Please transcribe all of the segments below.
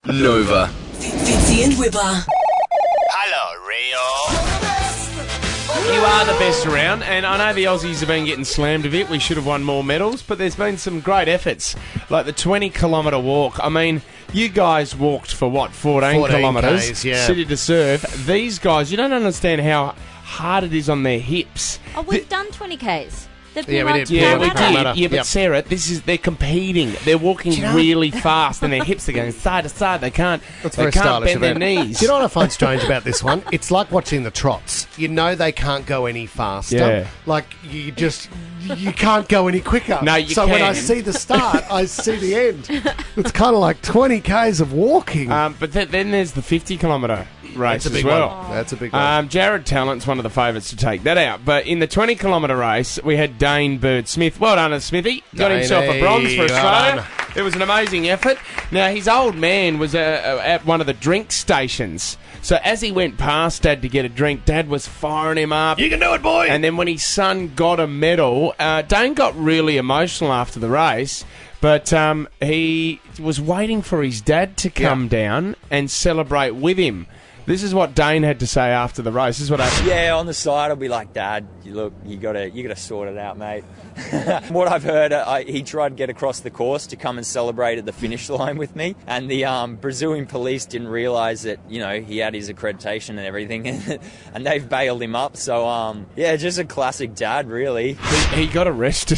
Nova. Fitzy and Wibber. Hello, Rio. You are the best around, and I know the Aussies have been getting slammed a bit. We should have won more medals, but there's been some great efforts, like the 20-kilometre walk. I mean, you guys walked for, 14 kilometres, Ks, yeah. city to serve. These guys, you don't understand how hard it is on their hips. Oh, we've done 20 Ks. They've been Yeah, we like did. Yeah, we Parramatta. did. Yeah, but Yep. Sarah, they're competing. They're walking really fast, and their hips are going side to side. They can't. That's they very can't stylish bend of their them. knees. Do you know what I find strange about this one? It's like watching the trots. You know they can't go any faster. Yeah. Like, you can't go any quicker. No, you So when I can. see the start, I see the end. It's kind of like 20 Ks of walking. But then there's the 50-kilometre race That's a big as well. one. That's a big one. Jared Tallant's one of the favourites to take that out. But in the 20-kilometre race, we had Dane Bird-Smith. Well done, Smithy. Got himself a bronze for Well Australia. done. It was an amazing effort. Now, his old man was at one of the drink stations. So as he went past Dad to get a drink, Dad was firing him up. You can do it, boy! And then when his son got a medal, Dane got really emotional after the race. But he was waiting for his dad to come down and celebrate with him. This is what Dane had to say after the race. This is what happened. Yeah, on the side, I'll be like, Dad, you gotta sort it out, mate. What I've heard, he tried to get across the course to come and celebrate at the finish line with me, and the Brazilian police didn't realise that, he had his accreditation and everything, and they've bailed him up. So, just a classic dad, really. He got arrested.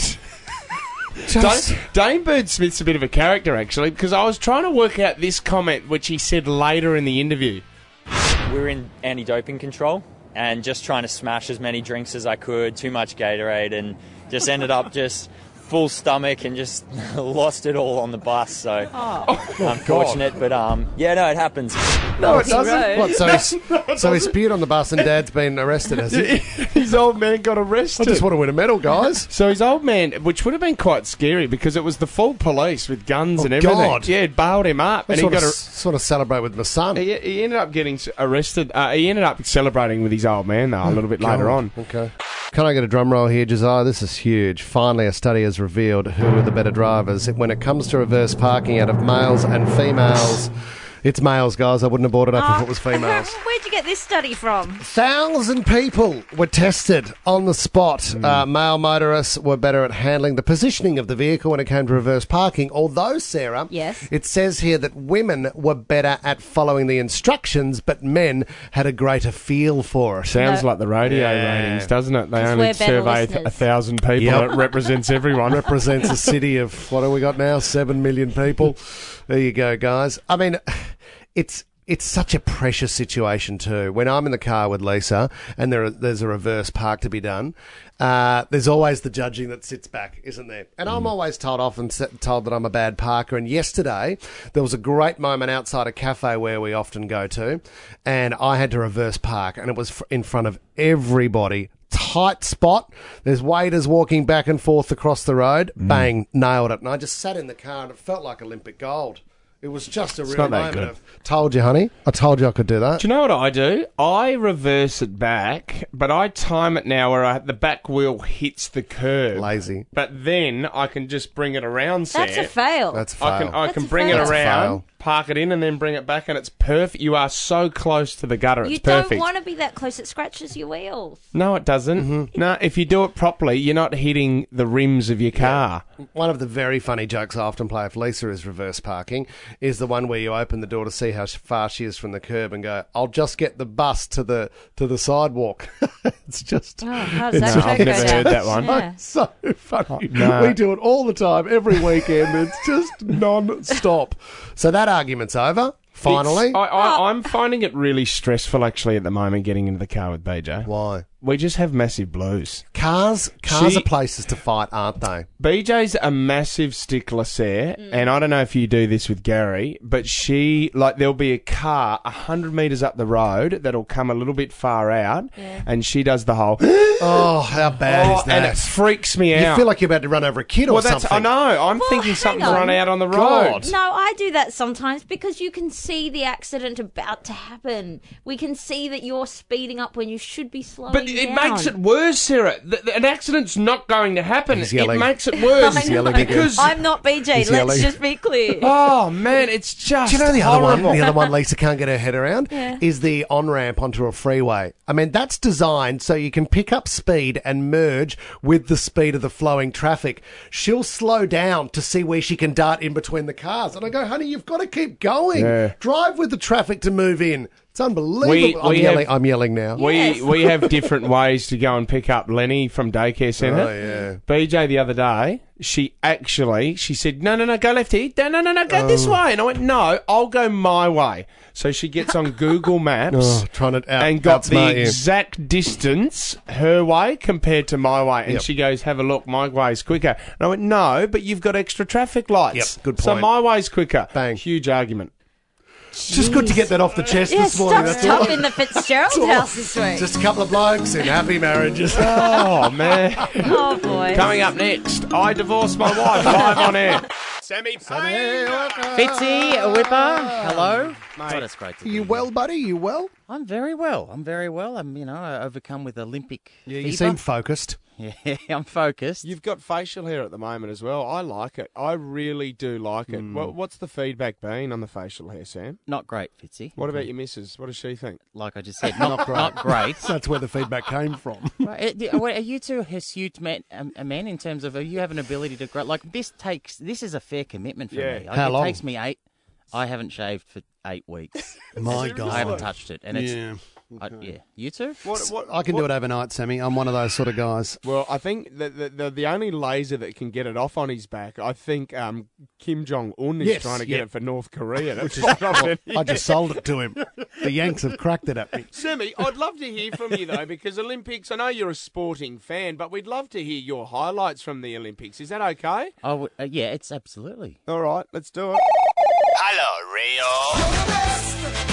Dane Bird-Smith's a bit of a character, actually, because I was trying to work out this comment, which he said later in the interview. We were in anti-doping control and just trying to smash as many drinks as I could, too much Gatorade, and just ended up just full stomach and just lost it all on the bus. So unfortunate, but it happens. No, it doesn't. road. What, so he spewed on the bus and Dad's been arrested, has he? His old man got I arrested. just want to win a medal, guys. So his old man, which would have been quite scary because it was the full police with guns and everything. God. Yeah, it bailed him up. I And he got sort of celebrate with my son. he ended up getting arrested. He ended up celebrating with his old man, though, a little bit later on. Okay. Can I get a drum roll here, Josiah? This is huge. Finally, a study has revealed who are the better drivers. When it comes to reverse parking out of males and females, it's males, guys. I wouldn't have brought it up if it was females. Where'd you get this study from? 1,000 people were tested on the spot. Male motorists were better at handling the positioning of the vehicle when it came to reverse parking. Although, Sarah, Yes. it says here that women were better at following the instructions, but men had a greater feel for it. Sounds No. like the radio ratings, doesn't it? They only we're better survey listeners. 1,000 people. Yep. It represents everyone. Represents a city of, what have we got now? 7 million people. There you go, guys. I mean, it's such a precious situation too. When I'm in the car with Lisa and there's a reverse park to be done, there's always the judging that sits back, isn't there? And I'm always told that I'm a bad parker. And yesterday, there was a great moment outside a cafe where we often go to, and I had to reverse park, and it was in front of everybody. Tight spot. There's waiters walking back and forth across the road. Bang, nailed it. And I just sat in the car and it felt like Olympic gold. It was just a real not that moment good. of, told you, honey. I told you I could do that. Do you know what I do? I reverse it back, but I time it now where the back wheel hits the curb. Lazy. But then I can just bring it around, That's a Seth. fail. That's a fail. I That's can a bring it fail. That's a around, fail. park it in, and then bring it back, and it's perfect. You are so close to the gutter. You It's perfect. don't want to be that close. It scratches your wheels. No, it doesn't. No, if you do it properly, you're not hitting the rims of your car. One of the very funny jokes I often play if Lisa is reverse parking is the one where you open the door to see how far she is from the curb and go, I'll just get the bus to the sidewalk. It's just... Oh, how does that No, joke I've go never down? heard that one. Yeah. So funny. No. We do it all the time, every weekend. It's just non-stop. So that argument's over, finally. I'm finding it really stressful, actually, at the moment, getting into the car with BJ. Why? We just have massive blues. Cars She- are places to fight, aren't they? BJ's a massive stickler, Sarah, and I don't know if you do this with Gary, but there'll be a car 100 metres up the road that'll come a little bit far out, and she does the whole... Oh, how bad is that? And it freaks me you out. feel like you're about to run over a kid or something. I know. I'm thinking hang something's on. run out on the road. God. No, I do that sometimes because you can see the accident about to happen. We can see that you're speeding up when you should be slowing But it down. makes it worse, Sarah. An accident's not going to happen. He's It yelling. makes it worse. I know. because I'm not BJ. He's Let's yelling. just be clear. oh man, it's just Do you know the other horrible. one? The other one Lisa can't get her head around Yeah. is the on-ramp onto a freeway. I mean, that's designed so you can pick up speed and merge with the speed of the flowing traffic. She'll slow down to see where she can dart in between the cars. And I go, honey, you've got to keep going. Yeah. Drive with the traffic to move in. It's unbelievable. We have- I'm yelling now. We have different ways to go and pick up Lenny from daycare centre. Oh, yeah. BJ the other day, she said, no, go left here. No, go this Oh. way. And I went, no, I'll go my way. So she gets on Google Maps Oh, trying to and got the outsmart you. exact distance her way compared to my way. And Yep. she goes, have a look, my way's quicker. And I went, no, but you've got extra traffic lights. Yep, good So point. my way's quicker. Bang. Huge argument. It's just good to get that off the chest Yeah, this morning. stuff's That's all. tough in the Fitzgerald house this week. Just a couple of blokes in happy marriages. Oh, man. Oh, boy. Coming up next, I divorced my wife live on air. Sammy Payne. Fitzy, Whipper, hello. Mate. God, it's great to be You here. well, buddy? You well? I'm very well. I'm overcome with Olympic Yeah, fever. you seem focused. Yeah, I'm focused. You've got facial hair at the moment as well. I like it. I really do like it. What's the feedback been on the facial hair, Sam? Not great, Fitzy. What about your missus? What does she think? Like I just said, not great. That's where the feedback came from. Right, are you two a huge man in terms of, you have an ability to grow? Like, this is a fair commitment for Yeah. me. Like, How it long? takes me I haven't shaved for 8 weeks. My God. I haven't touched it. And it's, Yeah. yeah. You two? I can do it overnight, Sammy. I'm one of those sort of guys. Well, I think the only laser that can get it off on his back, I think Kim Jong Un is Yes, trying to get yeah. it for North Korea. That's what I've been I just sold it to him. The Yanks have cracked it at me. Sammy, I'd love to hear from you though, because Olympics. I know you're a sporting fan, but we'd love to hear your highlights from the Olympics. Is that okay? Oh, yeah, it's absolutely. All right, let's do it. Hello, Rio.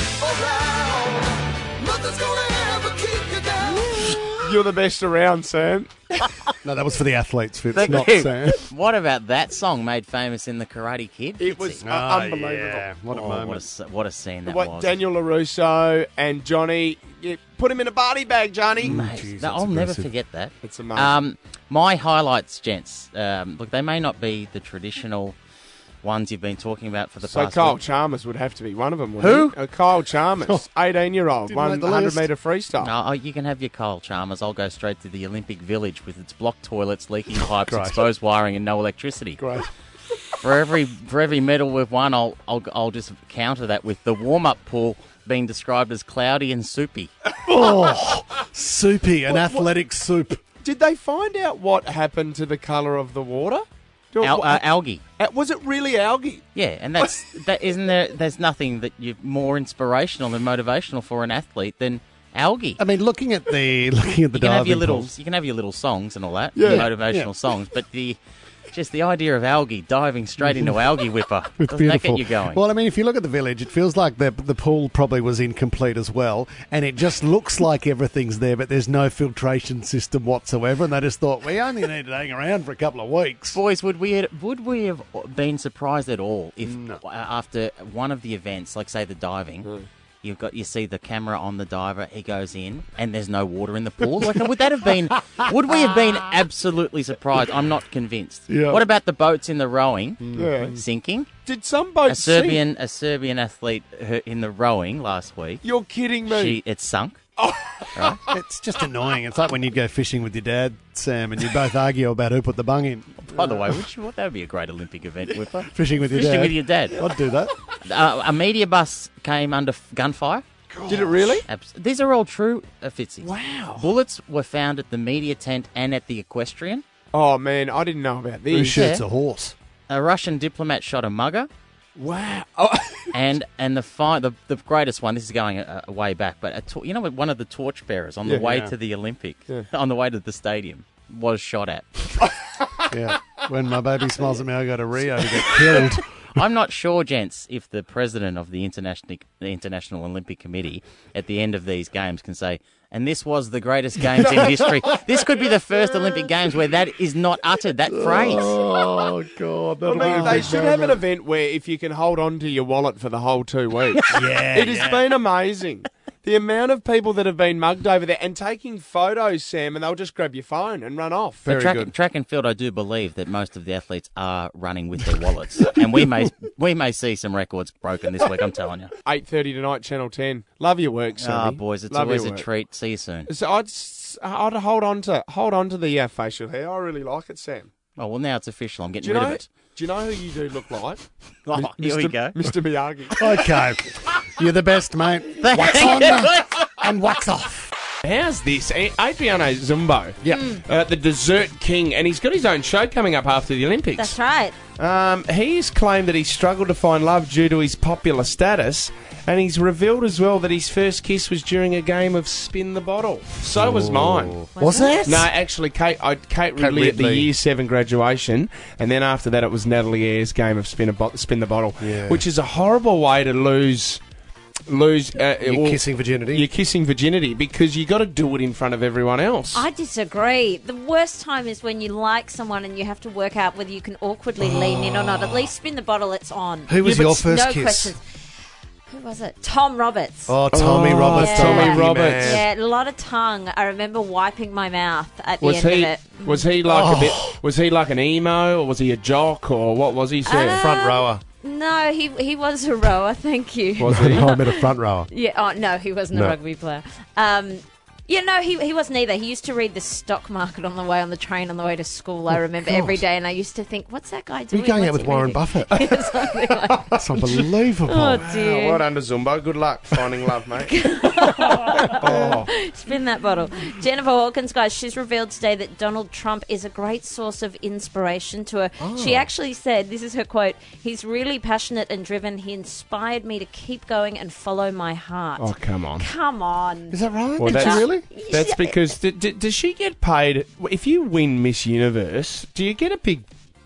You're the best around, Sam. No, that was for the athletes, Fitz, Thank not you. Sam. What about that song made famous in The Karate Kid? It was Fitzy? unbelievable. Yeah. What a Oh, moment. what a scene that What was. Daniel LaRusso and Johnny, put him in a body bag, Johnny. Mate, Jeez, no, that's I'll never aggressive. forget that. It's amazing. My highlights, gents. Look, they may not be the traditional ones you've been talking about for the So past Kyle week. Chalmers would have to be one of them, wouldn't he? Kyle Chalmers, 18-year-old, Didn't make the 100 list. metre freestyle. No, you can have your Kyle Chalmers. I'll go straight to the Olympic Village with its blocked toilets, leaking pipes, Great. exposed wiring, and no electricity. Great. For every medal we've won, I'll just counter that with the warm-up pool being described as cloudy and soupy. Oh, soupy, an athletic soup. Did they find out what happened to the colour of the water? Algae. Was it really algae? Yeah, and there's nothing that you're more inspirational and motivational for an athlete than algae. I mean, looking at the You can have diving your pools. little songs and all that, Yeah. motivational Yeah. songs, but the idea of algae diving straight into algae whipper, It's doesn't that beautiful. get you going? Well, I mean, if you look at the village, it feels like the pool probably was incomplete as well, and it just looks like everything's there, but there's no filtration system whatsoever. And they just thought we only need to hang around for a couple of weeks. Boys, would we have been surprised at all if after one of the events, like say the diving, you see the camera on the diver, he goes in, and there's no water in the pool? Like, would we have been absolutely surprised? I'm not convinced. Yeah. What about the boats in the rowing Yeah. sinking? Did some boats sink? A Serbian athlete in the rowing last week. You're kidding me. It sunk. It's just annoying. It's like when you'd go fishing with your dad, Sam, and you both argue about who put the bung in. By the way, that would be a great Olympic event, Whipper. Fishing with your Fishing dad. with your dad. I'd do that. A media bus came under gunfire. Did it really? These are all true, Fitzy. Wow. Bullets were found at the media tent and at the equestrian. Oh, man, I didn't know about Who this. shoots Yeah. a horse? A Russian diplomat shot a mugger. Wow. Oh, And the greatest one, this is going way back, but one of the torchbearers on the Yeah. way Yeah. to the Olympic, Yeah. on the way to the stadium, was shot at. Yeah. When my baby smiles at me, I go to Rio to get killed. I'm not sure, gents, if the president of the International Olympic Committee at the end of these games can say, and this was the greatest games in history. This could be the first Olympic Games where that is not uttered, that phrase. Oh, God. I mean, they should have an event where if you can hold on to your wallet for the whole 2 weeks. Yeah. It has been amazing. The amount of people that have been mugged over there and taking photos, Sam, and they'll just grab your phone and run off. Very track, good. Track and field, I do believe that most of the athletes are running with their wallets, and we may see some records broken this week. I'm telling you. 8:30 tonight, Channel 10. Love your work, Sammy. Ah, boys, it's Love always your a work. treat. See you soon. So I'd hold on to the facial hair. I really like it, Sam. Oh well, now it's official. I'm Do getting you rid know? of it. Do you know who you do look like? Oh, here we go. Mr. Miyagi. Okay. You're the best, mate. Wax on and wax off. How's this? Adriano Zumbo. Yeah. The Dessert King, and he's got his own show coming up after the Olympics. That's right. He's claimed that he struggled to find love due to his popular status, and he's revealed as well that his first kiss was during a game of Spin the Bottle. So was mine. Was it? No, actually, Kate Ridley at the Ridley. Year 7 graduation, and then after that it was Natalie Ayre's game of Spin the Bottle, Yeah. which is a horrible way to lose You're kissing virginity. You're kissing virginity because you got to do it in front of everyone else. I disagree. The worst time is when you like someone and you have to work out whether you can awkwardly lean in or not. At least Spin the Bottle, it's on. Who was Yeah, but your first No kiss? questions. Who was it? Tom Roberts. Oh, Tommy Roberts. yeah. Tommy Lucky Roberts. man. Yeah, a lot of tongue. I remember wiping my mouth at the Was end of he it. was he like a bit? Was he like an emo, or was he a jock, or what was he? Sam? Front rower. No, he was a rower, thank you. Was he? I meant a front rower. Yeah, oh, no, he wasn't No. a rugby player. Yeah, no, he wasn't either. He used to read the stock market on the way on the train on the way to school, I remember, every day, and I used to think, what's that guy doing? You're going out What's with he Warren reading? Buffett. Something like that. That's unbelievable. Oh, Wow, dear. well done to Zumbo. Good luck finding love, mate. Spin that bottle. Jennifer Hawkins, guys, she's revealed today that Donald Trump is a great source of inspiration to her. She actually said, this is her quote, "He's really passionate and driven. He inspired me to keep going and follow my heart." Oh, come on. Come on. Is that right? Well, Did you really? That's because does she get paid if you win Miss Universe? Do you get a big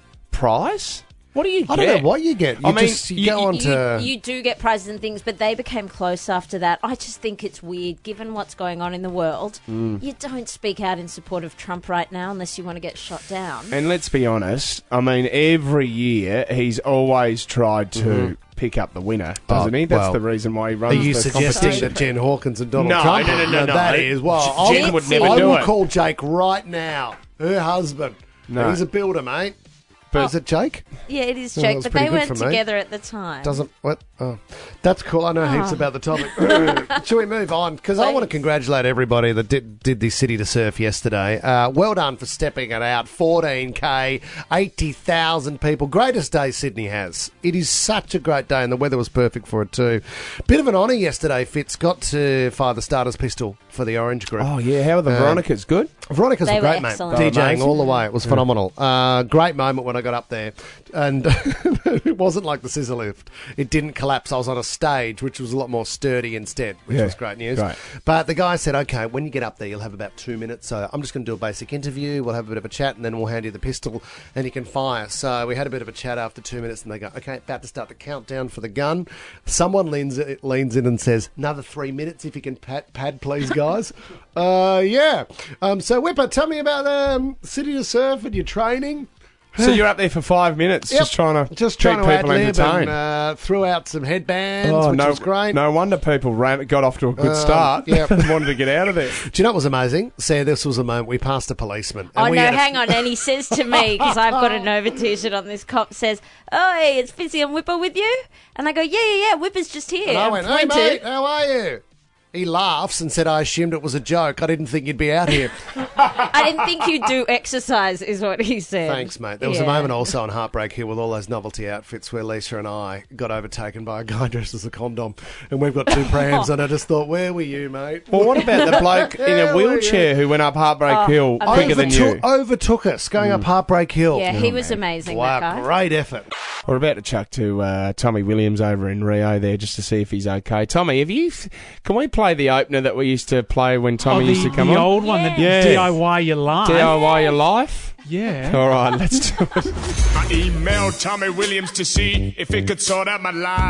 prize? What do you get? I don't know what you get. You I mean, you go on to... You do get prizes and things, but they became close after that. I just think it's weird, given what's going on in the world. You don't speak out in support of Trump right now unless you want to get shot down. And let's be honest. I mean, every year he's always tried to pick up the winner, doesn't he? That's well, the reason why he Are runs you the suggesting competition. that Jen Hawkins and Donald No, Trump? no. That is, well, Jen I would never I do will it. call Jake right now. Her husband. No. He's a builder, mate. But is it Jake? Yeah, it is, Oh, Jake, that's but pretty they good weren't from me. together at the time. Doesn't what? Oh, that's cool. I know heaps about the topic. Shall we move on? Because I want to Please. congratulate everybody that did the City to Surf yesterday. Well done for stepping it out. 14K, 80,000 people. Greatest day Sydney has. It is such a great day, and the weather was perfect for it too. Bit of an honour yesterday. Fitz got to fire the starter's pistol for the Orange Group. Oh yeah, how are the Veronicas? Good. Veronica's They a were great mate. excellent. They were DJing amazing. all the way. It was phenomenal. Great moment when I got up there. And it wasn't like the scissor lift. It didn't collapse. I was on a stage, which was a lot more sturdy instead, which Yeah, was great news. great. But the guy said, okay, when you get up there, you'll have about 2 minutes. So I'm just going to do a basic interview. We'll have a bit of a chat, and then we'll hand you the pistol, and you can fire. So we had a bit of a chat after 2 minutes, and they go, okay, about to start the countdown for the gun. Someone leans in and says, another 3 minutes if you can pad please, guys. Yeah. So, Whipper, tell me about City to Surf and your training. So you're up there for 5 minutes, Yep. just trying to keep keep people people ad-lib entertained. and threw out some headbands, which no, was great. No wonder people got off to a good start. yeah. and wanted to get out of there. Do you know what was amazing? See, this was a moment we passed a policeman. and Oh, we no, had a- hang on. And he says to me, because I've got a Nova t-shirt on, this cop says, "Oh, hey, it's Fizzy and Whipper with you?" And I go, yeah, Whipper's just here. And I And went, hey, pointed. mate, how are you? He laughs and said, I assumed it was a joke. I didn't think you'd be out here. I didn't think you'd do exercise, is what he said. Thanks, mate. There was a Yeah. moment also on Heartbreak Hill with all those novelty outfits where Lisa and I got overtaken by a guy dressed as a condom, and we've got two prams, and I just thought, where were you, mate? Well, what about the bloke in Where a were wheelchair who went up Heartbreak Hill quicker than you? Overtook us going up Heartbreak Hill. Yeah, he was amazing, that Wow, guy. great effort. We're about to chuck to Tommy Williams over in Rio there just to see if he's okay. Tommy, can we play the opener that we used to play when Tommy used to come the on? old one, Yeah. the DIY Your Life. DIY Your Life? Yeah. All right, let's do it. I emailed Tommy Williams to see if he could sort out my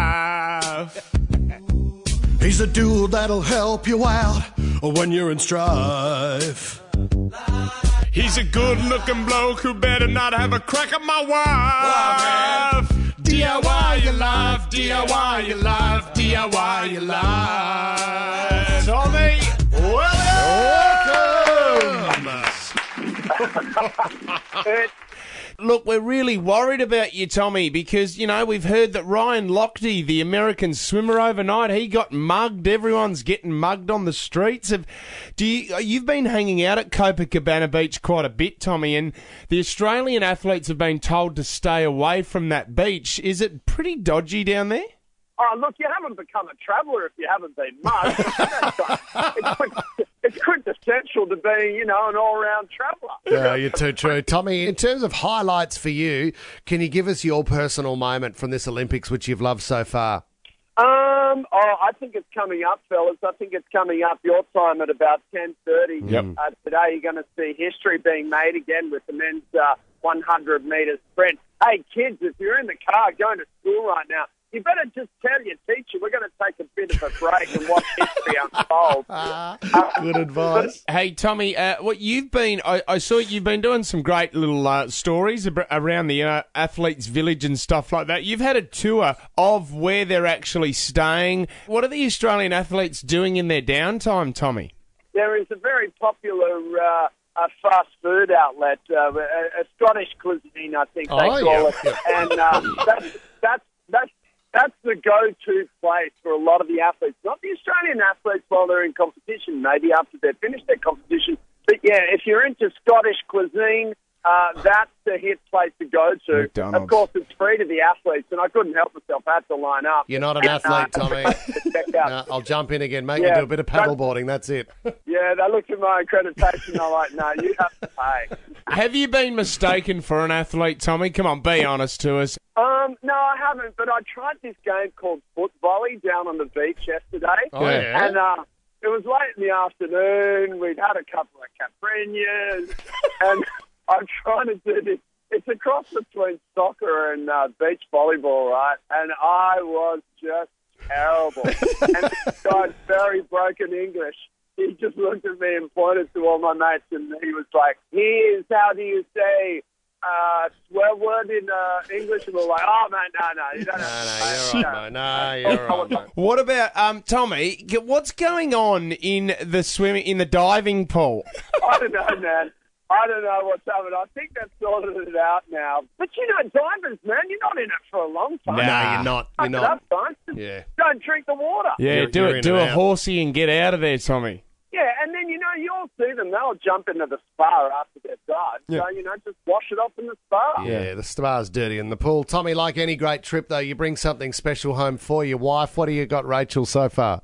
life. He's a dude that'll help you out when you're in strife. He's a good-looking bloke who better not have a crack at my wife. DIY your life, DIY your life, DIY your life. Look, we're really worried about you, Tommy, because, you know, we've heard that Ryan Lochte, the American swimmer overnight, he got mugged. Everyone's getting mugged on the streets. You've been hanging out at Copacabana Beach quite a bit, Tommy, and the Australian athletes have been told to stay away from that beach. Is it pretty dodgy down there? Oh, look, you haven't become a traveller if you haven't been mugged. It's quintessential to being, you know, an all-round traveller. Yeah, you're too true. Tommy, in terms of highlights for you, can you give us your personal moment from this Olympics which you've loved so far? I think it's coming up, fellas. I think it's coming up your time at about 10:30. Yep. Today you're going to see history being made again with the men's 100-metre sprint. Hey, kids, if you're in the car going to school right now, you better just tell your teacher we're going to take a bit of a break and watch history unfold. Good advice. Hey, Tommy, what you've been, I saw you've been doing some great little stories around the athletes' village and stuff like that. You've had a tour of where they're actually staying. What are the Australian athletes doing in their downtime, Tommy? There is a very popular fast food outlet, a Scottish cuisine, I think they call it. And that's the go-to place for a lot of the athletes. Not the Australian athletes while they're in competition, maybe after they've finished their competition. But, yeah, if you're into Scottish cuisine, that's the hit place to go to. McDonald's. Of course, it's free to the athletes, and I couldn't help myself. I had to line up. You're not an athlete, Tommy. No, I'll jump in again, mate. You do a bit of paddleboarding, that's it. Yeah, they looked at my accreditation. They're like, no, you have to pay. Have you been mistaken for an athlete, Tommy? Come on, be honest to us. No, I haven't, but I tried this game called foot volley down on the beach yesterday. Oh, yeah. And it was late in the afternoon. We'd had a couple of caipirinhas, and I'm trying to do this. It's a cross between soccer and beach volleyball, right? And I was just terrible. And this guy's very broken English. He just looked at me and pointed to all my mates, and he was like, here's how do you say swear word in English? And we're like, oh, man, no, you don't know. You're right, mate. What about, Tommy, what's going on in the diving pool? I don't know, man. I don't know what's happening. I think they've sorted it out now. But, you know, divers, man, you're not in it for a long time. No, you're not. You're not. Yeah. Don't drink the water. Yeah, do a horsey and get out of there, Tommy. Yeah, and then, you know, you'll see them. They'll jump into the spa after they've dived. Yeah. So, you know, just wash it off in the spa. Yeah, the spa's dirty in the pool. Tommy, like any great trip, though, you bring something special home for your wife. What do you got, Rachel, so far?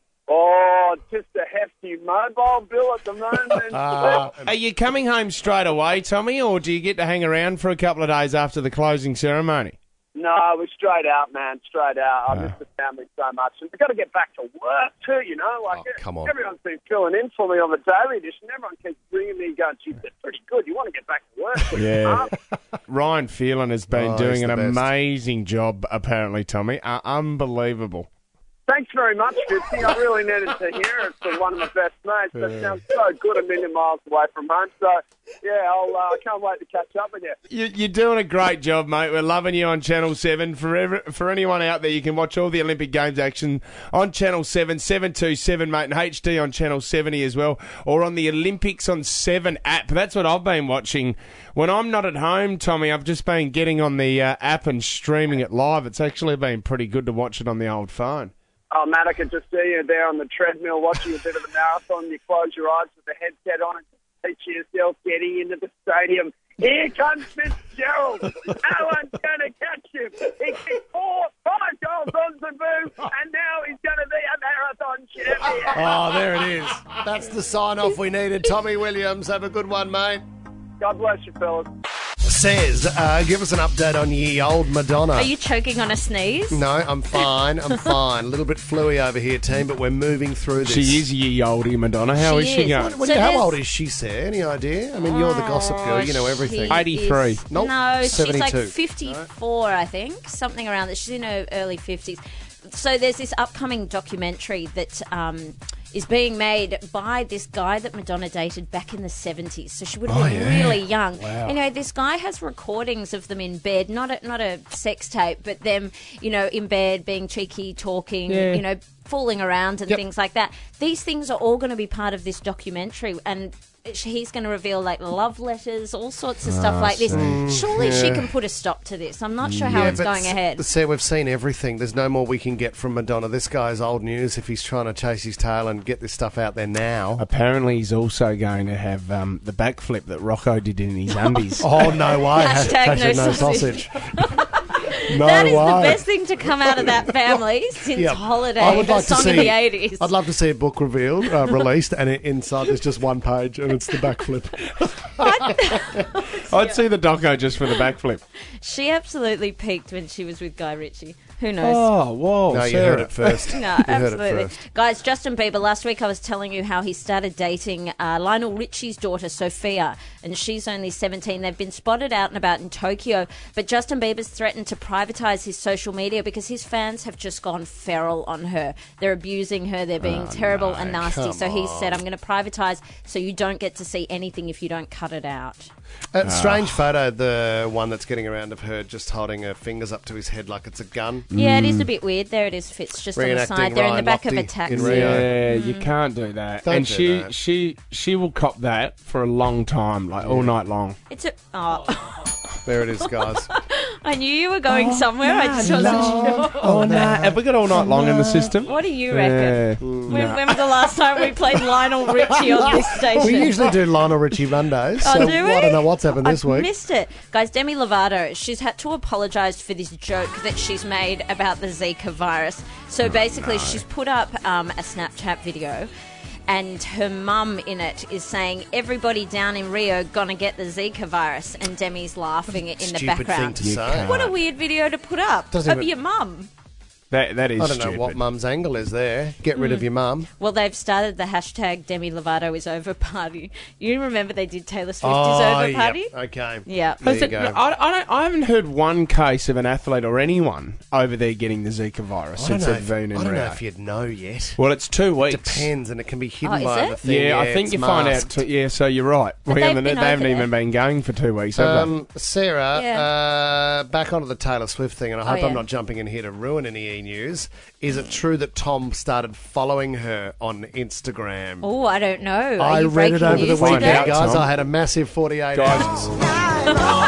Oh, just a hefty mobile bill at the moment. Are you coming home straight away, Tommy, or do you get to hang around for a couple of days after the closing ceremony? No, we're straight out, man, straight out. I miss the family so much. And we've got to get back to work, too, you know. Like, come on. Everyone's been filling in for me on the Daily Edition. Everyone keeps ringing me going, geez, that's pretty good. You want to get back to work. Yeah. Ryan Phelan has been doing he's an the best. amazing job, apparently, Tommy. Unbelievable. Thanks very much, Fitzy. I really needed to hear it from one of my best mates. That sounds so good, 1,000,000 miles away from home. So, yeah, I can't wait to catch up with you. You're doing a great job, mate. We're loving you on Channel 7. For anyone out there, you can watch all the Olympic Games action on Channel 7, 727, mate, and HD on Channel 70 as well, or on the Olympics on 7 app. That's what I've been watching. When I'm not at home, Tommy, I've just been getting on the app and streaming it live. It's actually been pretty good to watch it on the old phone. Oh, Matt, I could just see you there on the treadmill watching a bit of a marathon. You close your eyes with the headset on and picture yourself getting into the stadium. Here comes Fitzgerald. No one's going to catch him. He kicked 5 goals on Cebu, and now he's going to be a marathon champion. Oh, there it is. That's the sign-off we needed. Tommy Williams, have a good one, mate. God bless you, fellas. Says, give us an update on ye old Madonna. Are you choking on a sneeze? No, I'm fine. I'm fine. A little bit fluey over here, team, but we're moving through this. She is ye oldie Madonna. How is she going? How old is she, Sarah? Any idea? I mean, you're the gossip girl. You know everything. 83. Nope, No, 72. she's like 54, I think. Something around that. She's in her early 50s. So there's this upcoming documentary that is being made by this guy that Madonna dated back in the 70s. So she would have been really young. Wow. Anyway, this guy has recordings of them in bed, not a sex tape, but them, you know, in bed being cheeky, talking, you know, fooling around and Yep. things like that. These things are all going to be part of this documentary, and he's going to reveal like love letters, all sorts of stuff like this. Surely she can put a stop to this. I'm not sure how it's going ahead. See, we've seen everything. There's no more we can get from Madonna. This guy's old news if he's trying to chase his tail and get this stuff out there now. Apparently, he's also going to have the backflip that Rocco did in his undies. Oh, no way. Hashtag no sausage. No That is way. the best thing to come out of that family since Yeah. Holiday, I would the like to song see, of the 80s. I'd love to see a book revealed, released, and inside there's just one page, and it's the backflip. I'd see the doco just for the backflip. She absolutely peaked when she was with Guy Ritchie. Who knows? Oh, whoa. No, you Sarah. heard it first. No, You heard it absolutely. first. Guys, Justin Bieber, last week I was telling you how he started dating Lionel Richie's daughter, Sophia, and she's only 17. They've been spotted out and about in Tokyo, but Justin Bieber's threatened to privatise his social media because his fans have just gone feral on her. They're abusing her, they're being terrible and nasty. So he said, I'm going to privatise so you don't get to see anything if you don't cut it out. Strange photo, the one that's getting around of her just holding her fingers up to his head like it's a gun. Yeah, it is a bit weird. There it is, Fitz, just on the Reenacting side. They're in the Ryan back of a Lochte taxi. in Rio. Yeah, you can't do that. Don't and do that. she will cop that for a long time, like all night long. It's a... Oh, There it is, guys. I knew you were going somewhere. I just wasn't sure. Oh, no. Have we got all night long in the system? What do you reckon? Yeah. When was the last time we played Lionel Richie on this station? We usually do Lionel Richie Mondays, Oh, so do we? I don't know what's happened this I week. missed it. Guys, Demi Lovato, she's had to apologise for this joke that she's made about the Zika virus. So basically, she's put up a Snapchat video, and her mum in it is saying, everybody down in Rio gonna get the Zika virus, and Demi's laughing in the Stupid thing background. to say. What a weird video to put up Doesn't of even- your mum. That is I don't know stupid. what mum's angle is there. Get rid of your mum. Well, they've started the hashtag Demi Lovato is over party. You remember they did Taylor Swift Oh, is over party? yep. Okay. Yeah. There you Listen, go. I haven't heard one case of an athlete or anyone over there getting the Zika virus I don't since know they've been in I don't know Rio. if you'd know yet. Well, it's 2 weeks. Depends, and it can be hidden Oh, is by it? the thing. Yeah, I think it's you find masked. out. Yeah, so you're right. But We they've haven't- been they haven't over even there. been going for 2 weeks, have they? Sarah, back onto the Taylor Swift thing, and I hope yeah. I'm not jumping in here to ruin any e-news. Is it true that Tom started following her on Instagram? Oh, I don't know. Are I you read it breaking over the news weekend, today? out, guys. Tom. I had a massive 48 Guys. hours.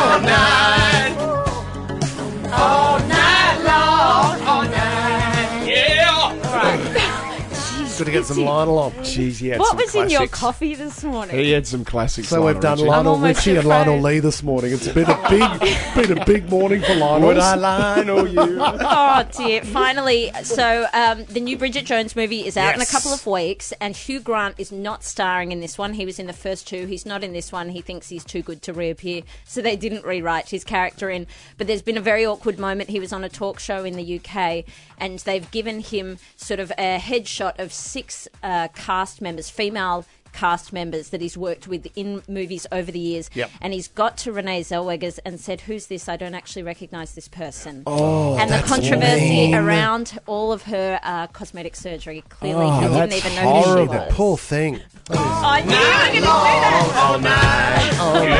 Good to get some Lionel on. Jeez, he had What some was in your classics. coffee this morning? He had some classics. So we've done Richie. Lionel almost Richie and afraid. Lionel Lee this morning. It's been a big morning for Lionel. Would I Lionel you? Oh dear! Finally, so the new Bridget Jones movie is out in a couple of weeks, and Hugh Grant is not starring in this one. He was in the first two. He's not in this one. He thinks he's too good to reappear, so they didn't rewrite his character in. But there's been a very awkward moment. He was on a talk show in the UK, and they've given him sort of a headshot of 6 cast members, female cast members that he's worked with in movies over the years. Yep. And he's got to Renee Zellweger and said, "Who's this? I don't actually recognise this person." And the controversy around all of her cosmetic surgery. Clearly, he didn't that's even know who she horrible. was. Poor thing. I knew you were going to say that.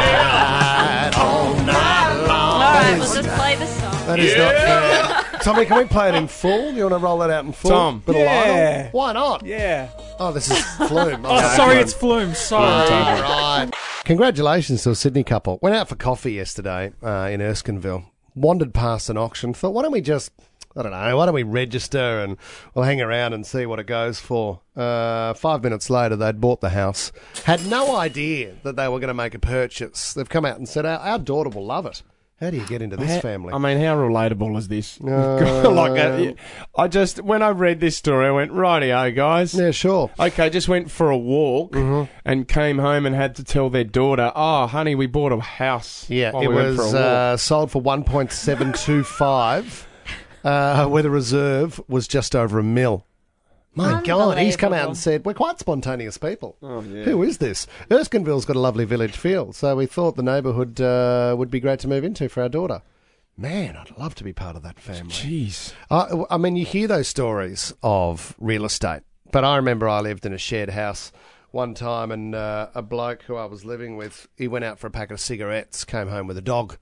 All right, we'll just play the song. That is not fair. Tommy, can we play it in full? You want to roll that out in full? Tom. Bit of Yeah. Lionel? Why not? Yeah. Oh, this is Flume. Oh, sorry, it's Flume. Sorry. Right. Congratulations to a Sydney couple. Went out for coffee yesterday in Erskineville. Wandered past an auction. Thought, why don't we just, I don't know, why don't we register and we'll hang around and see what it goes for. 5 minutes later, they'd bought the house. Had no idea that they were going to make a purchase. They've come out and said, our daughter will love it. How do you get into this family? I mean, how relatable is this? When I read this story, I went, rightio, guys. Yeah, sure. Okay, just went for a walk and came home and had to tell their daughter, "Oh, honey, we bought a house." Yeah, while it we went for a was walk." sold for 1.725, where the reserve was just over $1 million. My God, he's come out and said, we're quite spontaneous people. Oh, yeah. Who is this? Erskineville's got a lovely village feel, so we thought the neighbourhood would be great to move into for our daughter. Man, I'd love to be part of that family. Jeez. I mean, you hear those stories of real estate, but I remember I lived in a shared house one time, and a bloke who I was living with, he went out for a packet of cigarettes, came home with a dog,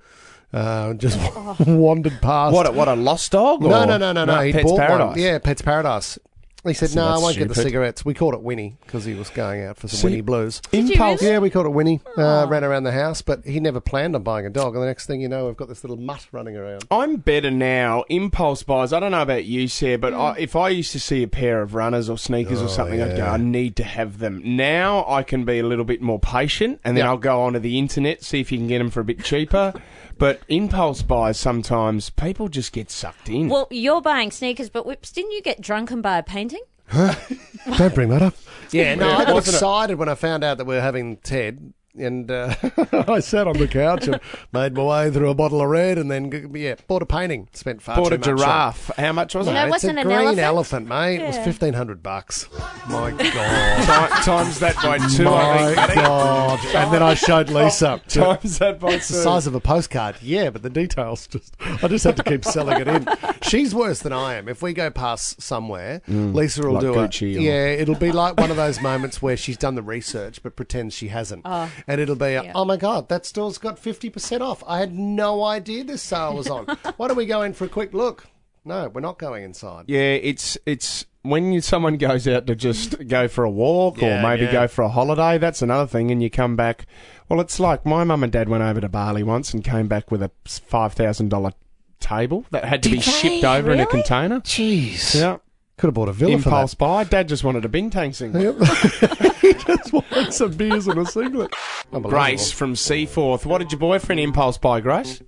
Just wandered past. What a lost dog? No. Or He Pets bought Paradise. one. Yeah, Pets Paradise. He said, So no, I that's won't get the stupid. cigarettes. We called it Winnie because he was going out for some Winnie Blues. Impulse. Yeah, we called it Winnie. Ran around the house, but he never planned on buying a dog. And the next thing you know, we've got this little mutt running around. I'm better now. Impulse buys. I don't know about you, Sarah, but if I used to see a pair of runners or sneakers or something, I'd go, I need to have them. Now I can be a little bit more patient, and then I'll go onto the internet, see if you can get them for a bit cheaper. But impulse buys, sometimes people just get sucked in. Well, you're buying sneakers, but Whips, didn't you get drunk and buy a painting? Don't bring that up. Yeah, no, I got excited when I found out that we were having Ted. And I sat on the couch and made my way through a bottle of red and then, bought a painting. Spent far Bought too a much on- giraffe. How much was No, it? it It's wasn't a an green elephant? elephant, mate. It was Yeah. $1,500. My God. Times that by two, I My think. buddy. God. And then I showed Lisa. Times that by It's the two. size of a postcard. Yeah, but the details I just have to keep selling it in. She's worse than I am. If we go past somewhere, Lisa will Like do Gucci it. or- Yeah, it'll be like one of those moments where she's done the research but pretends she hasn't. And it'll be, oh my God, that store's got 50% off. I had no idea this sale was on. Why don't we go in for a quick look? No, we're not going inside. Yeah, it's when someone goes out to just go for a walk or maybe go for a holiday, that's another thing, and you come back. Well, it's like my mum and dad went over to Bali once and came back with a $5,000 table that had to be shipped over in a container. Jeez. Yeah. Could have bought a villa Impulse for buy. Dad just wanted a bintang single. that. He just wanted some beers and a singlet. Grace from Seaforth. What did your boyfriend impulse buy, Grace?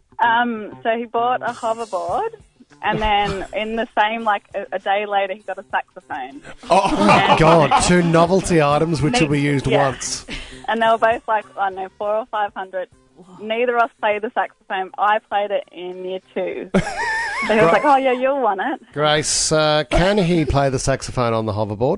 So he bought a hoverboard, and then in the same, like a day later, he got a saxophone. Oh, God. Two novelty items which will be used once. And they were both like, I don't know, 400 or 500. Neither of us played the saxophone. I played it in year 2. So he was like, oh, yeah, you'll want it. Grace, can he play the saxophone on the hoverboard?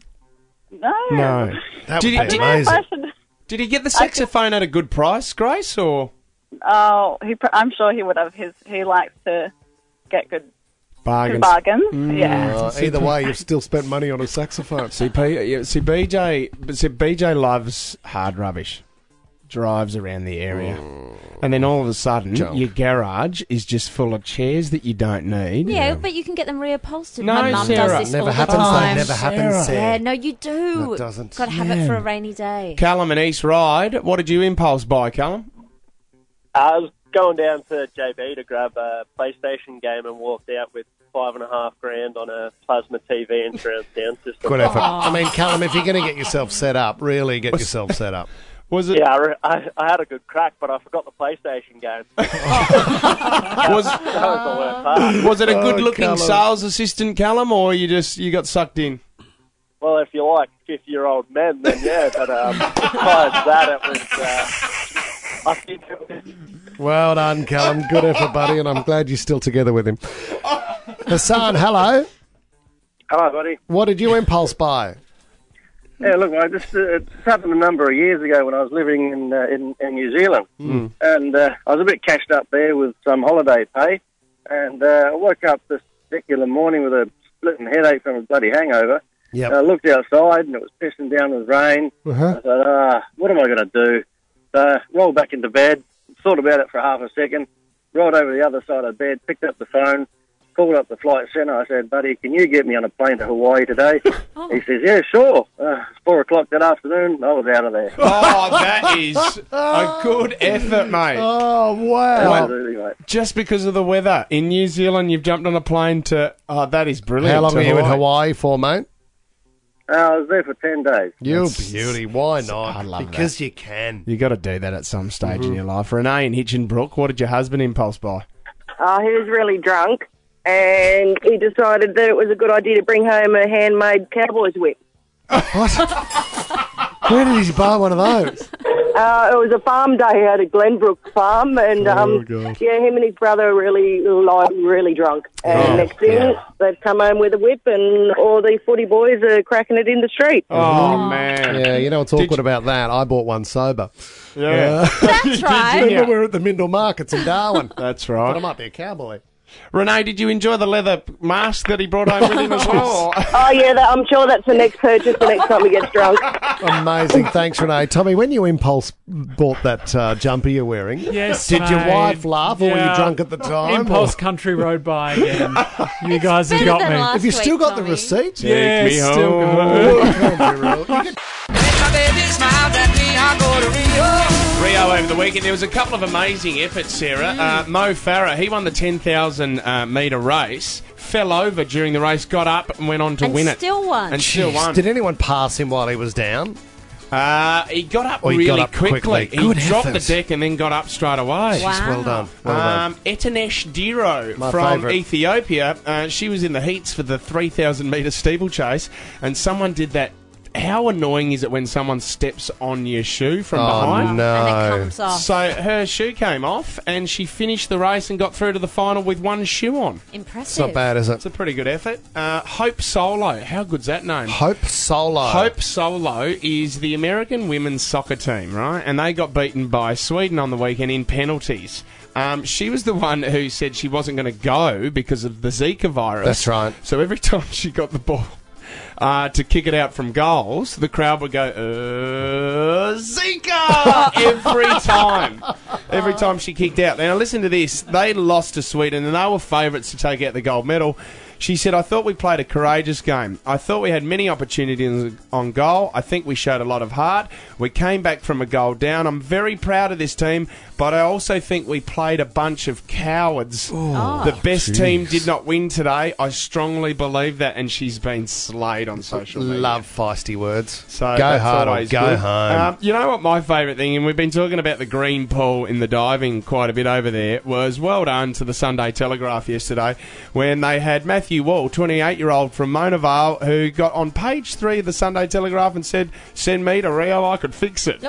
No. That Did would he- be I amazing. should... Did he get the saxophone at a good price, Grace, or Oh, I'm sure he would have. He likes to get good bargains? bargains. Yeah. Either way, you've still spent money on a saxophone. See, BJ loves hard rubbish. Drives around the area. And then all of a sudden, your garage is just full of chairs that you don't need. Yeah, but you can get them reupholstered. No, My mum Sarah. does this Never all happens, the though. time. Never happens, Sarah. Yeah, no, you do. No, it doesn't. Got to have it for a rainy day. Callum and East Ryde, what did you impulse buy, Callum? I was going down to JB to grab a PlayStation game and walked out with $5,500 on a plasma TV and surround sound system. Good effort. I mean, Callum, if you're going to get yourself set up, really get yourself set up. Was it? Yeah, I had a good crack, but I forgot the PlayStation game. That was the worst part. Was it a good-looking Callum. sales assistant, Callum, or you got sucked in? Well, if you like 50-year-old men, then yeah. But besides that, it was. I think it was. Well done, Callum. Good effort, buddy, and I'm glad you're still together with him. Hassan, hello. Hello, buddy. What did you impulse buy? Yeah, look, it happened a number of years ago when I was living in New Zealand, and I was a bit cashed up there with some holiday pay, and I woke up this particular morning with a splitting headache from a bloody hangover. Yep. I looked outside and it was pissing down with rain. I thought, what am I going to do? So rolled back into bed, thought about it for half a second, rolled over to the other side of the bed, picked up the phone, called up the flight centre. I said, buddy, can you get me on a plane to Hawaii today? He says, yeah, sure. 4 o'clock that afternoon, I was out of there. Oh, that is a good effort, mate. Oh, wow. Absolutely, mate. Just because of the weather. In New Zealand, you've jumped on a plane to... Oh, that is brilliant. How long to were you in Hawaii for, mate? I was there for 10 days. You beauty. Why not? I love because you can. You got to do that at some stage in your life. Renee in Hitchinbrook, what did your husband impulse buy? He was really drunk, and he decided that it was a good idea to bring home a handmade cowboy's whip. What? Where did he buy one of those? It was a farm day at a Glenbrook farm, and God. yeah, him and his brother were really drunk. And next thing, they've come home with a whip, and all the footy boys are cracking it in the street. Oh, man. Yeah, you know what's awkward about that? I bought one sober. Yeah. That's right. Remember we were at the Mindle Markets in Darwin. That's But I right. might be a cowboy. Renee, did you enjoy the leather mask that he brought home with him as well? Oh, yeah, I'm sure that's the next purchase the next time he gets drunk. Amazing. Thanks, Renee. Tommy, when you impulse bought that jumper you're wearing, Yes, did your mate. wife laugh or were you drunk at the time? Impulse or- Country Road by again. You guys have Better got than me. last Have you still week, got the Tommy. receipt? Yeah, me still home. good. Rio over the weekend, there was a couple of amazing efforts, Sarah. Mo Farah, he won the 10,000 metre race, fell over during the race, got up and went on to And win it. still won. And still won. Did anyone pass him while he was down? He got up Or he really got up quickly. He Good dropped effort. the deck and then got up straight away. Wow. Well done. Well done. Etanesh Diro My from favourite. Ethiopia. She was in the heats for the 3,000 metre steeplechase, and someone did that. How annoying is it when someone steps on your shoe from behind? Oh, And no. it comes off. So her shoe came off, and she finished the race and got through to the final with one shoe on. It's Impressive. not bad, is it? It's a pretty good effort. Hope Solo, how good's that name? Hope Solo. Hope Solo is the American women's soccer team, right? And they got beaten by Sweden on the weekend in penalties. She was the one who said she wasn't going to go because of the Zika virus. That's right. So every time she got the ball to kick it out from goals, the crowd would go, Zika! every time. Every time she kicked out. Now, listen to this. They lost to Sweden, and they were favourites to take out the gold medal. She said, I thought we played a courageous game. I thought we had many opportunities on goal. I think we showed a lot of heart. We came back from a goal down. I'm very proud of this team, but I also think we played a bunch of cowards. The best team did not win today. I strongly believe that, and she's been slayed on social media. Love feisty words. So go that's hard or always go good. home. You know what my favourite thing, and we've been talking about the green pool in the diving quite a bit over there, was well done to the Sunday Telegraph yesterday when they had Matthew Wall, 28-year-old from Mona Vale, who got on page 3 of the Sunday Telegraph and said, send me to Rio, I could fix it. Yep.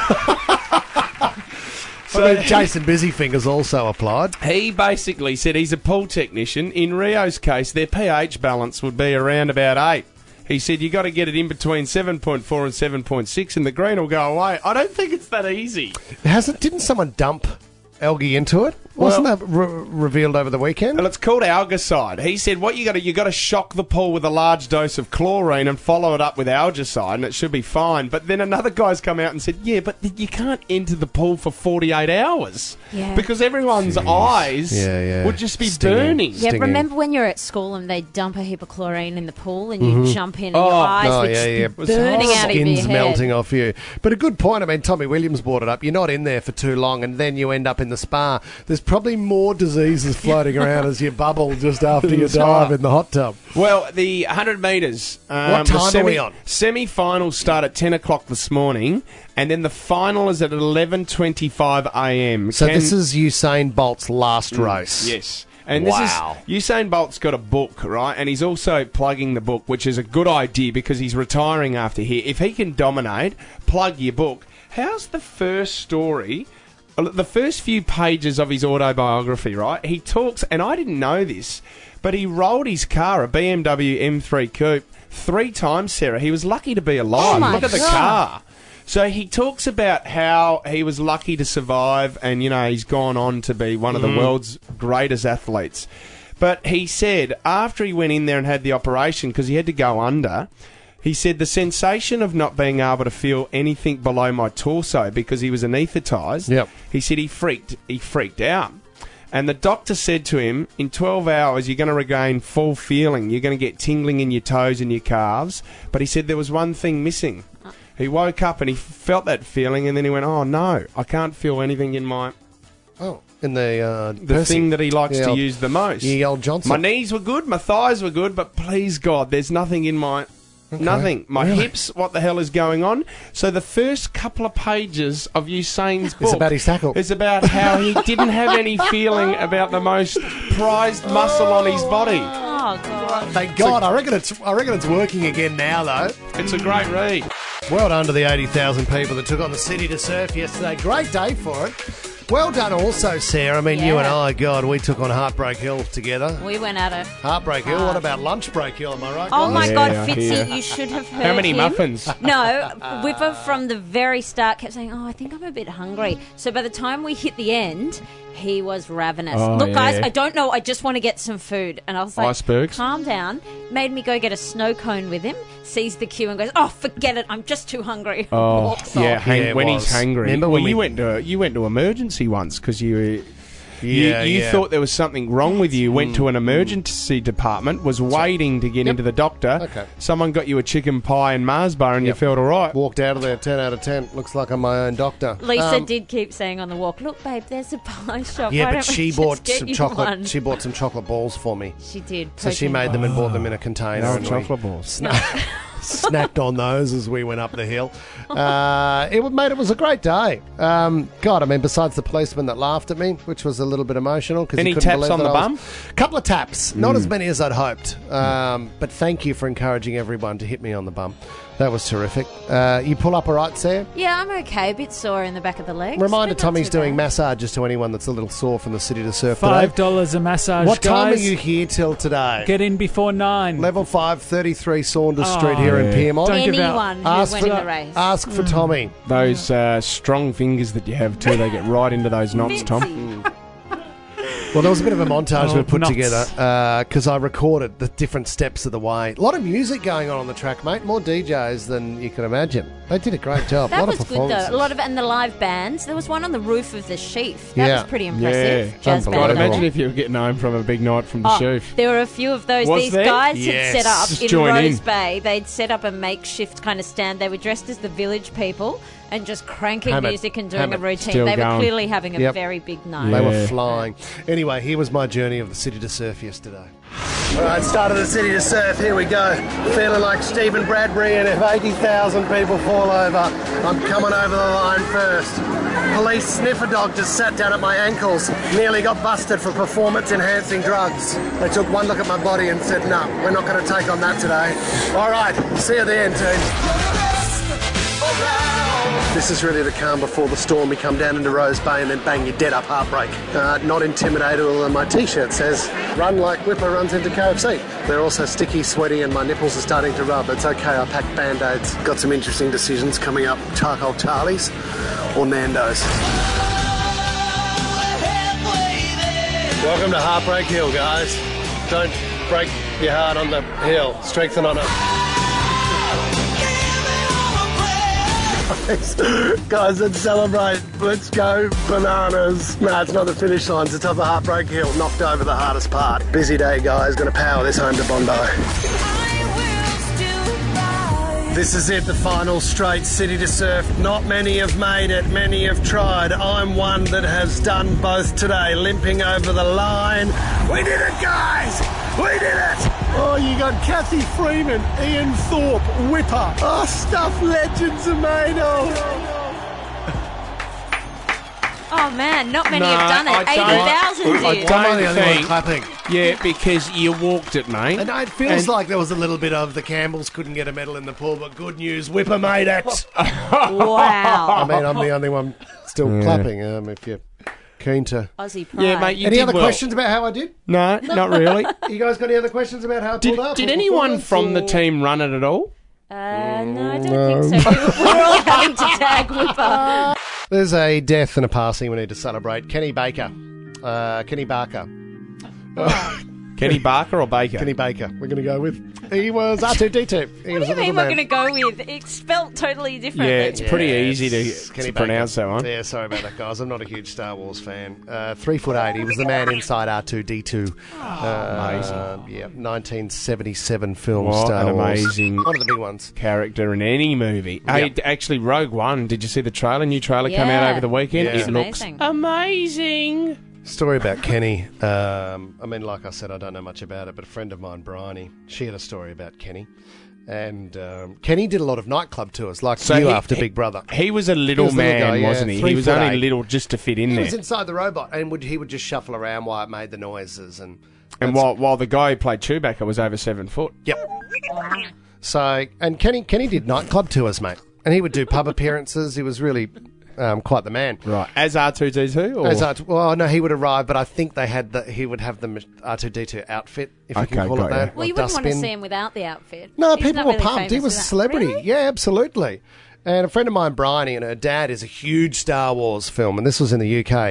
I mean, Jason Busyfingers also applied. He basically said he's a pool technician. In Rio's case, their pH balance would be around about 8. He said you got to get it in between 7.4 and 7.6 and the green will go away. I don't think it's that easy. Didn't someone dump algae into it? Wasn't that revealed over the weekend? Well, it's called algicide. He said what you got to shock the pool with a large dose of chlorine and follow it up with algicide, and it should be fine. But then another guy's come out and said, yeah, but you can't enter the pool for 48 hours Yeah. because everyone's eyes Yeah. would just be Stinging. burning. Yeah, Stinging. remember when you're at school and they dump a heap of chlorine in the pool and you jump in and your eyes Oh, would yeah, just yeah. be burning out of your Skin's head. melting off you. But a good point. I mean, Tommy Williams brought it up. You're not in there for too long and then you end up in the spa. There's probably more diseases floating around as you bubble just after you That's dive right. in the hot tub. Well, the 100 metres. What time are we on? Semi-finals start at 10 o'clock this morning, and then the final is at 11:25 a.m. So this is Usain Bolt's last race. Yes. And this Wow. is Usain Bolt's got a book, right? And he's also plugging the book, which is a good idea because he's retiring after here. If he can dominate, plug your book. How's the first story? The first few pages of his autobiography, right? He talks, and I didn't know this, but he rolled his car, a BMW M3 Coupe, 3 times, Sarah. He was lucky to be alive. Oh my Look at the God. car. So he talks about how he was lucky to survive and, you know, he's gone on to be one of the world's greatest athletes. But he said after he went in there and had the operation, because he had to go under, he said the sensation of not being able to feel anything below my torso because he was anaesthetised, Yep. he said he freaked out. And the doctor said to him, in 12 hours, you're going to regain full feeling. You're going to get tingling in your toes and your calves. But he said there was one thing missing. He woke up and he felt that feeling, and then he went, oh, no, I can't feel anything in my... Oh, in the thing that he likes the to old- use the most. the old Johnson. My knees were good, my thighs were good, but please, God, there's nothing in my... Nothing. My Really? hips, what the hell is going on? So the first couple of pages of Usain's book... It's about his tackle. Is about how he didn't have any feeling about the most prized muscle on his body. Oh, God. Thank God. I reckon it's working again now, though. It's a great read. Well done to the 80,000 people that took on the city to surf yesterday. Great day for it. Well done also, Sarah. I mean, you and Yeah. I, God, we took on Heartbreak Hill together. We went at it. Heartbreak Hill. What about Lunch Break Hill? Am I right, Oh guys? my Yeah, God, I Fitzy, hear. you should have heard How many him. muffins? No, Whipper from the very start kept saying, oh, I think I'm a bit hungry. So by the time we hit the end, He was ravenous. Oh, Look, guys, yeah. I don't know. I just want to get some food. And I was like, Icebergs? calm down. Made me go get a snow cone with him, sees the queue and goes, oh, forget it. I'm just too hungry. Oh, Walks yeah, off. when he's hungry. Remember Well, when you went to emergency once because you Yeah. thought there was something wrong with you, went to an emergency department, was waiting to get into the doctor. Okay. Someone got you a chicken pie and Mars bar and you felt all right. Walked out of there 10 out of 10. Looks like I'm my own doctor. Lisa did keep saying on the walk, look, babe, there's a pie shop. Yeah, Why but don't we she just bought get some you chocolate. one? She bought some chocolate balls for me. She did. So she protein made them and bar. bought them in a container. No and we chocolate balls. snacked on those as we went up the hill. It was a great day. God, I mean, besides the policeman that laughed at me, which was a little bit emotional. Any taps on the bum? A couple of taps. Not as many as I'd hoped. But thank you for encouraging everyone to hit me on the bum. That was terrific. You pull up all right, Sam? Yeah, I'm okay. A bit sore in the back of the legs. Reminder, but not Tommy's too doing bad. massages to anyone that's a little sore from the City to Surf today. $5 a massage, What time guys. are you here till today? Get in before 9. Level 5, 33 Saunders Street here in Pyrmont. Don't give out. Anyone who Ask went for, in the race. ask for Tommy. Those strong fingers that you have too, they get right into those knots, Tom. Well, there was a bit of a montage we put nuts. together because I recorded the different steps of the way. A lot of music going on the track, mate. More DJs than you can imagine. They did a great job. a That lot was of good performances. though. A lot of and the live bands. There was one on the roof of the Sheaf. That Yeah. was pretty impressive. Yeah. Jazz Unbelievable. band. God, imagine if you were getting home from a big night from the Sheaf. There were a few of those. Was These there? guys Yes. had set up Just in join Rose in. Bay. They'd set up a makeshift kind of stand. They were dressed as the village people and just cranking Hammered. music and doing Hammered. a routine. Still They were going. clearly having a Yep. very big night. They were Yeah. flying. Anyway, here was my journey of the City to Surf yesterday. All right, start of the City to Surf. Here we go. Feeling like Stephen Bradbury, and if 80,000 people fall over, I'm coming over the line first. Police sniffer dog just sat down at my ankles. Nearly got busted for performance-enhancing drugs. They took one look at my body and said, no, we're not going to take on that today. All right, see you at the end, team. This is really the calm before the storm. We come down into Rose Bay and then bang, you're dead up heartbreak. Not intimidated, although my t-shirt says, run like Whipper runs into KFC. They're also sticky, sweaty, and my nipples are starting to rub. It's okay, I packed Band-Aids. Got some interesting decisions coming up. Charcoal Charlie's or Nando's. Welcome to Heartbreak Hill, guys. Don't break your heart on the hill. Strengthen on it. Guys, let's celebrate. Let's go bananas. No, it's not the finish line. It's top of Heartbreak Hill. Knocked over the hardest part. Busy day, guys. Going to power this home to Bondi. This is it, the final straight City to Surf. Not many have made it. Many have tried. I'm one that has done both today. Limping over the line. We did it, guys! We did it! Oh, you got Kathy Freeman, Ian Thorpe, Whipper. Oh, stuff legends are made of. Oh man, not many No, have done it. I don't- 80,000 I did. don't I'm the only one think- clapping. Yeah, because you walked it, mate. And it feels like there was a little bit of the Campbells couldn't get a medal in the pool, but good news, Whipper made it. Wow. I mean, I'm the only one still clapping. If you're keen to. Aussie pride. Yeah, mate. You Any did other well. questions about how I did? No, not really. You guys got any other questions about how I pulled up? Did or anyone performance, from the or- team run it at all? No, I don't think so. We were all having to tag Whipper. There's a death and a passing we need to celebrate. Kenny Baker. Kenny Barker. Kenny Barker or Baker? Kenny Baker. We're going to go with. He was R2D2. He What was do you a mean little we're man. going to go with? It's spelt totally differently. Yeah, it's pretty easy it's to Kenny pronounce Baker. that one. Yeah, sorry about that, guys. I'm not a huge Star Wars fan. 3'8". He was the man inside R2D2. Amazing. Yeah, 1977 film What Star an Wars. amazing One of the big ones. character in any movie. Hey, actually, Rogue One, did you see the trailer? New trailer come out Yeah. over the weekend? Yeah. It It's looks amazing. amazing. Story about Kenny. I mean, like I said, I don't know much about it, but a friend of mine, Bryony, she had a story about Kenny. And Kenny did a lot of nightclub tours, like So you he- after Big Brother. He was a little He was a little man, guy, yeah, wasn't he? He was 3'8". only little just to fit in He there. was inside the robot, and he would just shuffle around while it made the noises. And And while the guy who played Chewbacca was over 7 foot. Yep. So, and Kenny did nightclub tours, mate. And he would do pub appearances. He was really quite the man. Right. As R2D2? Or? Well, no, he would arrive, but I think he would have the R2D2 outfit, if you can Okay, call got it that. you. Well, you wouldn't want to see him without the outfit. No, He's people not were really pumped. He famous was a for that. celebrity. Really? Yeah, absolutely. And a friend of mine, Bryony, and her dad is a huge Star Wars film, and this was in the UK.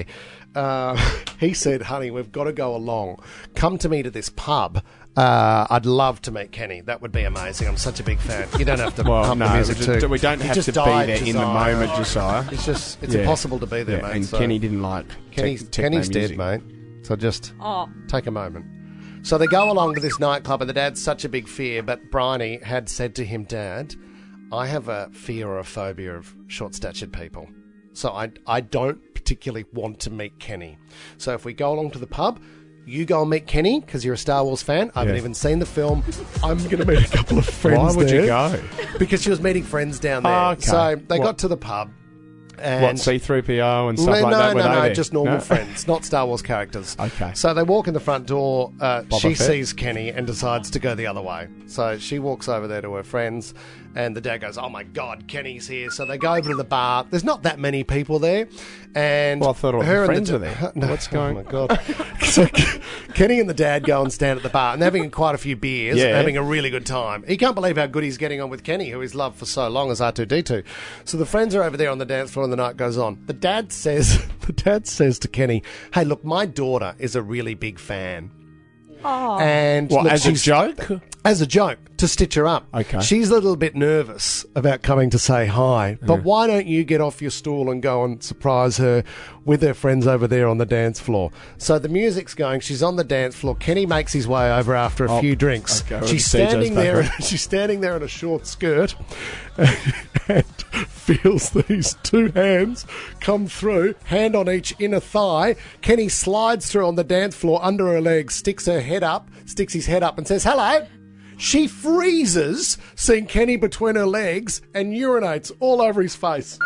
He said, honey, we've got to go along. Come to me to this pub. I'd love to meet Kenny. That would be amazing. I'm such a big fan. You don't have to pump the music too. We don't have to be there in the moment, Josiah. It's impossible to be there, mate. And so Kenny didn't like Kenny's music. dead, mate. So just take a moment. So they go along to this nightclub, and the dad's such a big fear, but Bryony had said to him, Dad, I have a fear or a phobia of short-statured people. So I don't particularly want to meet Kenny. So if we go along to the pub, you go and meet Kenny because you're a Star Wars fan. I haven't even seen the film. I'm going to meet a couple of friends. Why would there you go? Because she was meeting friends down there. Oh, okay. So they got to the pub. And C-3PO and stuff like that? No, just normal friends, not Star Wars characters. Okay. So they walk in the front door. She Fett. sees Kenny and decides to go the other way. So she walks over there to her friends, and the dad goes, "Oh my God, Kenny's here!" So they go over to the bar. There's not that many people there, and I thought all her the and friends were there. No, What's going? Oh my God! So Kenny and the dad go and stand at the bar, and they're having quite a few beers, having a really good time. He can't believe how good he's getting on with Kenny, who he's loved for so long as R2-D2. So the friends are over there on the dance floor, and the night goes on. The dad says to Kenny, "Hey, look, my daughter is a really big fan." Oh. And What, look, as a joke? As a joke, to stitch her up. Okay. She's a little bit nervous about coming to say hi, but why don't you get off your stool and go and surprise her with her friends over there on the dance floor? So the music's going, she's on the dance floor. Kenny makes his way over after a few drinks. Okay, she's standing there. She's standing there in a short skirt and feels these two hands come through, hand on each inner thigh. Kenny slides through on the dance floor under her legs, sticks his head up, and says, "Hello." She freezes, seeing Kenny between her legs, and urinates all over his face.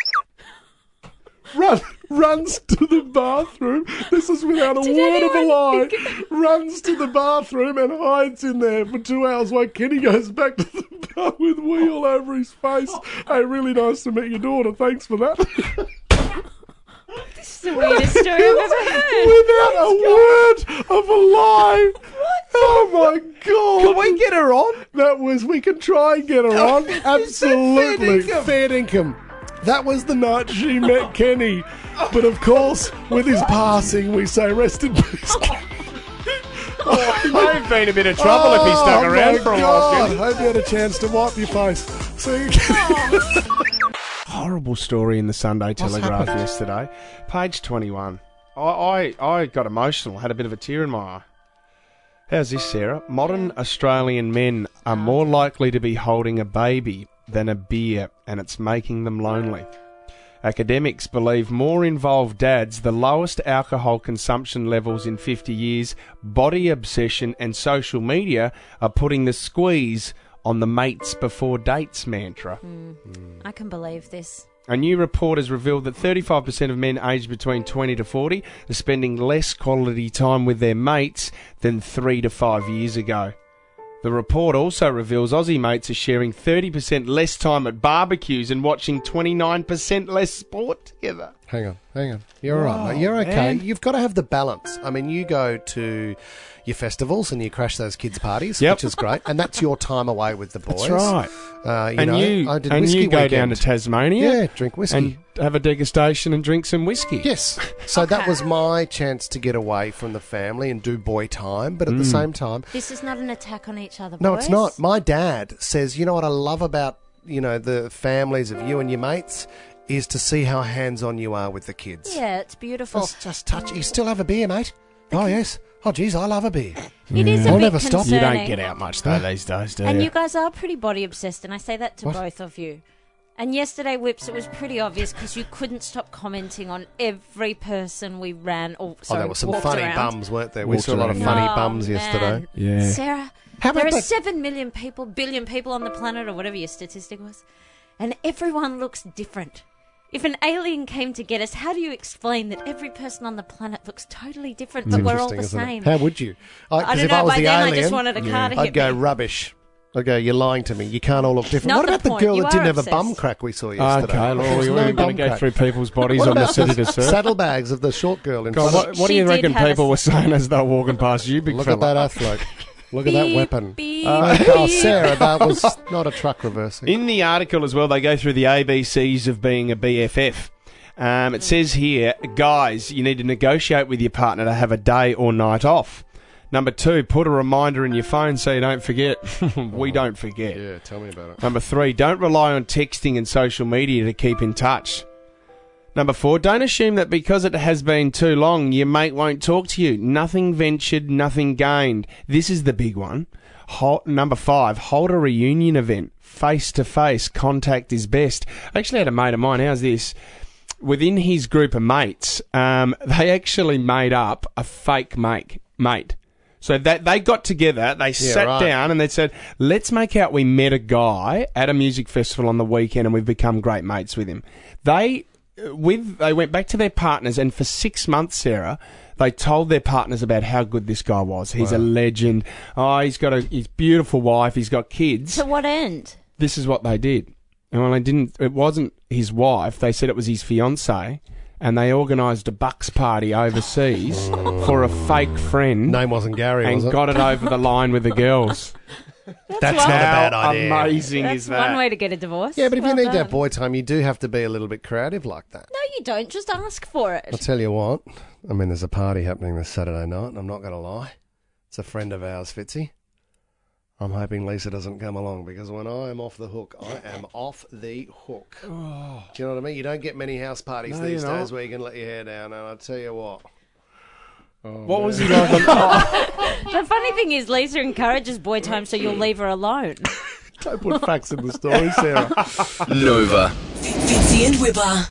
Runs to the bathroom. This is without a word of a lie. Runs to the bathroom and hides in there for 2 hours while Kenny goes back to the bar with wee all over his face. Hey, really nice to meet your daughter. Thanks for that. This is the weirdest story I've ever heard. Without a word of a lie. Oh my God. Can we get her on? We can try and get her on. Absolutely. Fair income. That was the night she met Kenny. But of course, with his passing, we say rest in peace. He may have been a bit of trouble if he stuck around for a while. I hope you had a chance to wipe your face. See you again. Horrible story in the Sunday Telegraph yesterday. Page 21. I got emotional, had a bit of a tear in my eye. How's this, Sarah? Modern Australian men are more likely to be holding a baby than a beer, and it's making them lonely. Academics believe more involved dads, the lowest alcohol consumption levels in 50 years, body obsession and social media are putting the squeeze on the mates before dates mantra. I can believe this. A new report has revealed that 35% of men aged between 20 to 40 are spending less quality time with their mates than 3 to 5 years ago. The report also reveals Aussie mates are sharing 30% less time at barbecues and watching 29% less sport together. Hang on. You're all right, mate. You're okay. Man. You've got to have the balance. I mean, you go to your festivals and you crash those kids' parties, which is great, and that's your time away with the boys. That's right. I did and whiskey you go weekend. down to Tasmania. Yeah, drink whiskey. And have a degustation and drink some whiskey. Yes. So that was my chance to get away from the family and do boy time, but at the same time... This is not an attack on each other, boys. No, it's not. My dad says, you know what I love about, the families of you and your mates is to see how hands-on you are with the kids. Yeah, it's beautiful. Just touch. You still have a beer, mate? Oh, yes. Oh, geez, I love a beer. It is a I'll bit never stop. concerning. You don't get out much, though, these days, do And you? you guys are pretty body obsessed, and I say that to What? both of you. And yesterday, Whips, it was pretty obvious because you couldn't stop commenting on every person we ran. There were some walked funny around. bums, weren't there? We Walked saw a lot of around, funny Oh, bums yesterday. man. Yeah. Sarah, How about there are that- 7 million billion people on the planet, or whatever your statistic was, and everyone looks different. If an alien came to get us, how do you explain that every person on the planet looks totally different, but we're all the Interesting, isn't same? it? How would you? I 'Cause don't if know. I was By the then, alien, I just wanted a car to hit I'd go me. rubbish. I'd go, you're lying to me. You can't all look different. Not What the about the point. girl You that are didn't have a obsessed. bum crack we saw yesterday? Okay, There well, was we're no going bum to go crack. through people's bodies What on the about city to surf. saddlebags of the short girl in God, front what do you She reckon did have people a- were saying as they were walking past you, big Look fella? at that athlete. Look at that Beep, weapon. beep, Oh, beep. Sarah, that was not a truck reversing. In the article as well, they go through the ABCs of being a BFF. It says here, guys, you need to negotiate with your partner to have a day or night off. Number 2, put a reminder in your phone so you don't forget. We don't forget. Yeah, tell me about it. Number 3, don't rely on texting and social media to keep in touch. Number 4, don't assume that because it has been too long, your mate won't talk to you. Nothing ventured, nothing gained. This is the big one. Number 5, hold a reunion event. Face-to-face contact is best. I actually had a mate of mine, how's this? Within his group of mates, they actually made up a fake mate. So they got together, they sat down and they said, let's make out we met a guy at a music festival on the weekend and we've become great mates with him. They went back to their partners and for 6 months, Sarah, they told their partners about how good this guy was. He's a legend. Oh, he's got his beautiful wife, he's got kids. To what end? This is what they did. And well, it wasn't his wife, they said it was his fiancée. And they organised a bucks party overseas for a fake friend. Name wasn't Gary, was it? And got it over the line with the girls. That's not a bad idea. How amazing is that? That's one way to get a divorce. Yeah, but if you need to have boy time, you do have to be a little bit creative like that. No, you don't. Just ask for it. I'll tell you what. I mean, there's a party happening this Saturday night, and I'm not going to lie. It's a friend of ours, Fitzy. I'm hoping Lisa doesn't come along because when I am off the hook, I am off the hook. Oh. Do you know what I mean? You don't get many house parties these days where you can let your hair down, and I'll tell you what. What was he like? The funny thing is, Lisa encourages boy time, so you'll leave her alone. Don't put facts in the story, Sarah. Nova. Fitzy and Whipper.